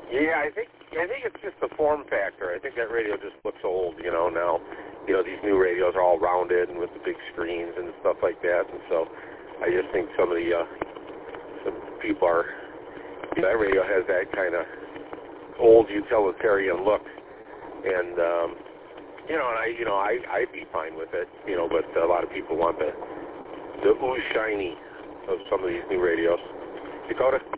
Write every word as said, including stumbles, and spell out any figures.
Yeah, I think I think it's just the form factor. I think that radio just looks old, you know, now. You know, these new radios are all rounded and with the big screens and stuff like that, and so I just think some of the uh, some people are, that radio has that kind of old utilitarian look, and um, you know, and I, you know, I I'd be fine with it, you know, but a lot of people want the the ooh shiny of some of these new radios. Dakota?